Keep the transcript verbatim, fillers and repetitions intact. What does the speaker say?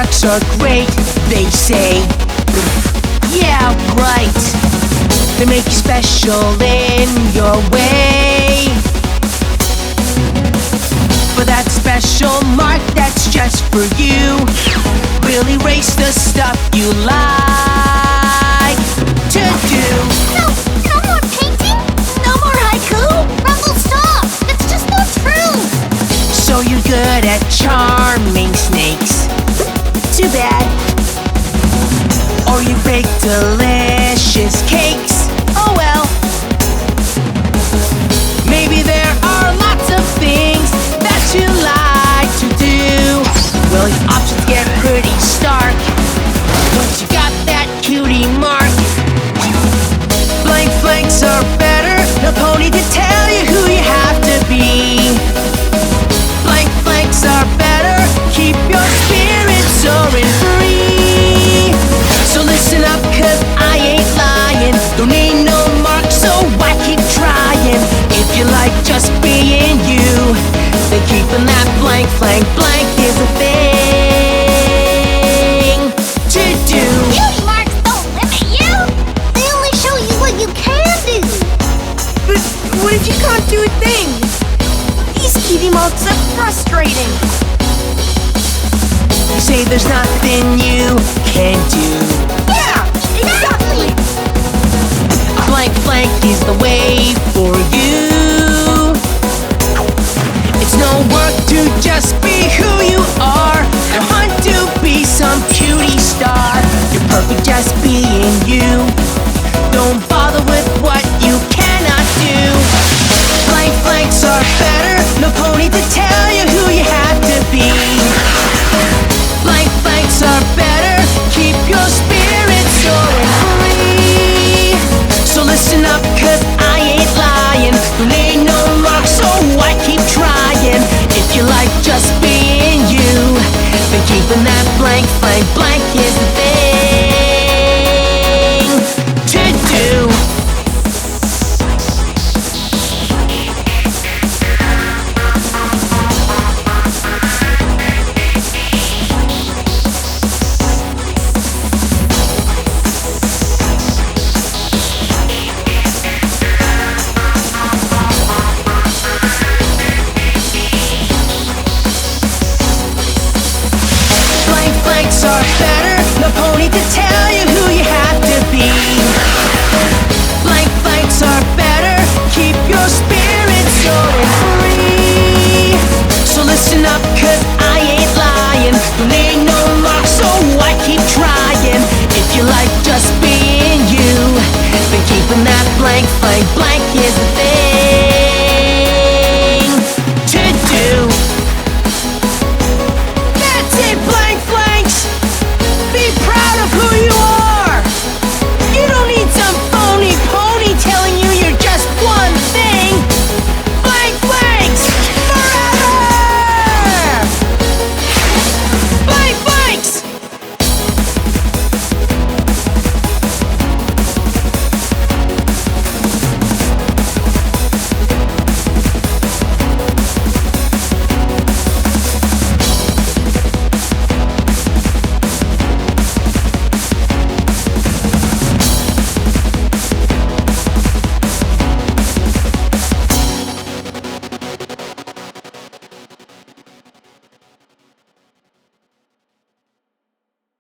marks are great, they say. Yeah, right. They make you special in your way. For that special mark that's just for you, we'll erase the stuff you like to do. No, no more painting, no more haiku. Rumble, stop! It's just not true. So you're good at charming snakes. Too bad. Or you bake delicious cakes. Oh well. Maybe there are lots of things that you like to do. Well, your options get pretty stark once you got that cutie mark. Blank flanks are better. No pony to tell you who you have to be. Blank flanks are better. Keep your spirits soaring free. So listen up, cause I ain't lying. Don't need no mark, so I keep trying. If you like just being you, then keeping that blank flank blank is a thing to do. Cutie marks don't limit you. They only show you what you can do. But what if you can't do a thing? These cutie marks are frustrating. You say there's nothing you can do. Yeah, exactly. Blank blank is the way for you. It's no work to just be who you are. No hunt to be some cutie star. You're perfect just being you.